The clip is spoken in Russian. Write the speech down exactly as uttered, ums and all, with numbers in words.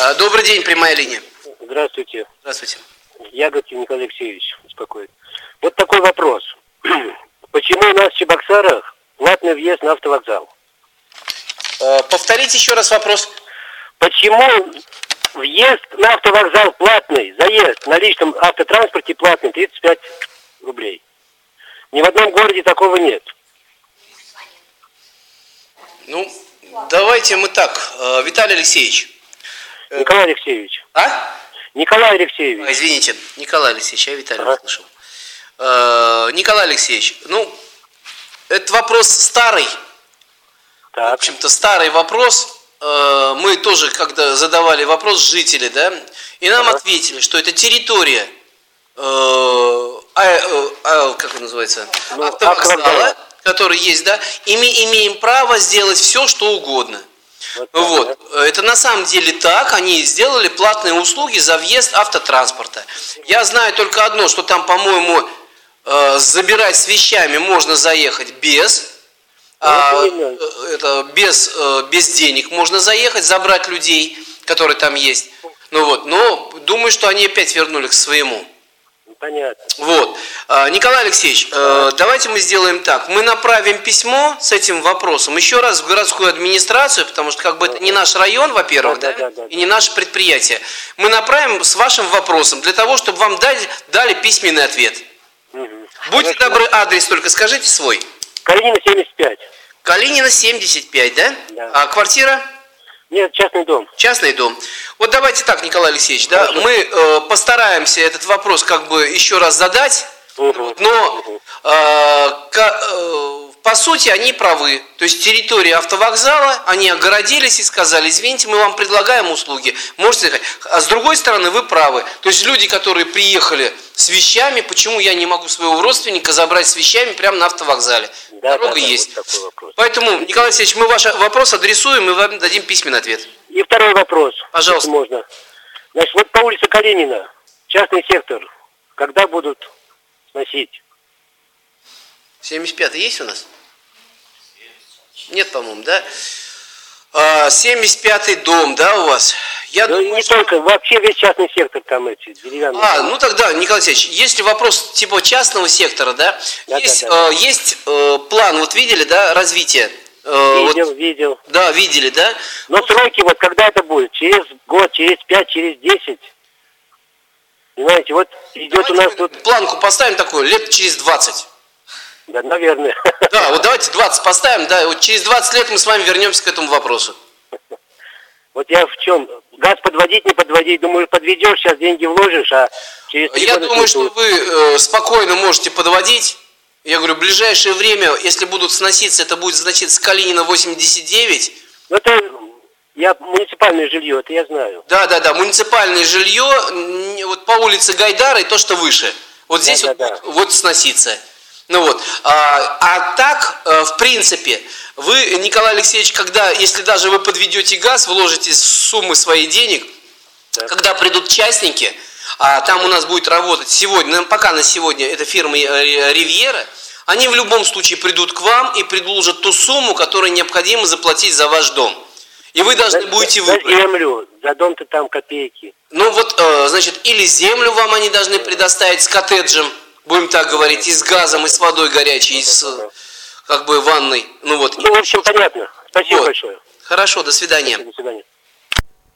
Добрый день, прямая линия. Здравствуйте. Здравствуйте. Ягодкин Николай Алексеевич беспокоит. Вот такой вопрос. Почему у нас в Чебоксарах платный въезд на автовокзал? Повторите еще раз вопрос. Почему въезд на автовокзал платный, заезд на личном автотранспорте платный, тридцать пять рублей? Ни в одном городе такого нет. Ну, давайте мы так. Виталий Алексеевич. Николай Алексеевич. А? Николай Алексеевич. А, извините, Николай Алексеевич, я Виталий ага. услышал. Э, Николай Алексеевич, ну, это вопрос старый. Так. В общем-то, старый вопрос. Э, мы тоже, когда задавали вопрос, жители, да, и нам ага. ответили, что это территория, э, а, а, как это называется, ну, автовокзала, автовокзала, который есть, да, и мы имеем право сделать все, что угодно. Вот, так, вот. Да? Это на самом деле так, они сделали платные услуги за въезд автотранспорта. Я знаю только одно, что там, по-моему, э, забирать с вещами можно заехать без, а, это, без, э, без денег можно заехать, забрать людей, которые там есть. Ну вот, но думаю, что они опять вернули к своему. Понятно. Вот. Николай Алексеевич, давайте мы сделаем так. Мы направим письмо с этим вопросом еще раз в городскую администрацию, потому что как бы это не наш район, во-первых, да, да, да, да, и не наше предприятие. Мы направим с вашим вопросом для того, чтобы вам дали, дали письменный ответ. Угу. Будьте Хорошо. добры, адрес только скажите свой. Калинина семьдесят пять. Калинина семьдесят пять, да? Да. А квартира? Нет, частный дом. Частный дом. Вот давайте так, Николай Алексеевич, да, мы э, постараемся этот вопрос как бы еще раз задать, угу. но угу. Э, к, э, по сути они правы. То есть территория автовокзала, они огородились и сказали, извините, мы вам предлагаем услуги, можете заехать. А с другой стороны, вы правы. То есть люди, которые приехали с вещами, почему я не могу своего родственника забрать с вещами прямо на автовокзале? Да, Дорога да, да, есть. Вот Поэтому, Николай Алексеевич, мы ваш вопрос адресуем и вам дадим письменный ответ. И второй вопрос. Пожалуйста. Можно. Значит, вот по улице Калинина, частный сектор, когда будут сносить? семьдесят пятый есть у нас? Нет, по-моему, да? А, семьдесят пятый дом, да, у вас? Я ну, думаю, не что... только, вообще весь частный сектор там эти деревянные. А, ну тогда, Николай Алексеевич, если вопрос типа частного сектора, да, да есть, да, да. Э, есть э, план, вот видели, да, развития? Э, видел, вот, видел. Да, видели, да? Но вот. Сроки, вот когда это будет? Через год, через пять, через десять? Понимаете, вот идет давайте у нас тут... Планку поставим такую, лет через двадцать. Да, наверное. Да, вот давайте двадцать поставим, да, вот через двадцать лет мы с вами вернемся к этому вопросу. Вот я в чем? Газ подводить, не подводить, думаю, подведешь, сейчас деньги вложишь, а через... Я думаю, что вы э, спокойно можете подводить. Я говорю, в ближайшее время, если будут сноситься, это будет, значит, с Калинина восемьдесят девять. Ну, это я, муниципальное жилье, это я знаю. Да, да, да, муниципальное жилье, вот по улице Гайдара и то, что выше. Вот здесь да, вот, да, да. вот сноситься. Ну вот, а, а так, в принципе, вы, Николай Алексеевич, когда, если даже вы подведете газ, вложите суммы своих денег, да. когда придут частники, а там у нас будет работать сегодня, пока на сегодня это фирма Ривьера, они в любом случае придут к вам и предложат ту сумму, которую необходимо заплатить за ваш дом. И вы должны за, будете за выбрать. землю, за дом-то там копейки. Ну вот, значит, или землю вам они должны предоставить с коттеджем, будем так говорить, и с газом, и с водой горячей, и с, как бы, ванной. Ну вот. Ну, в общем, понятно. Спасибо вот. большое. Хорошо, до свидания. До свидания.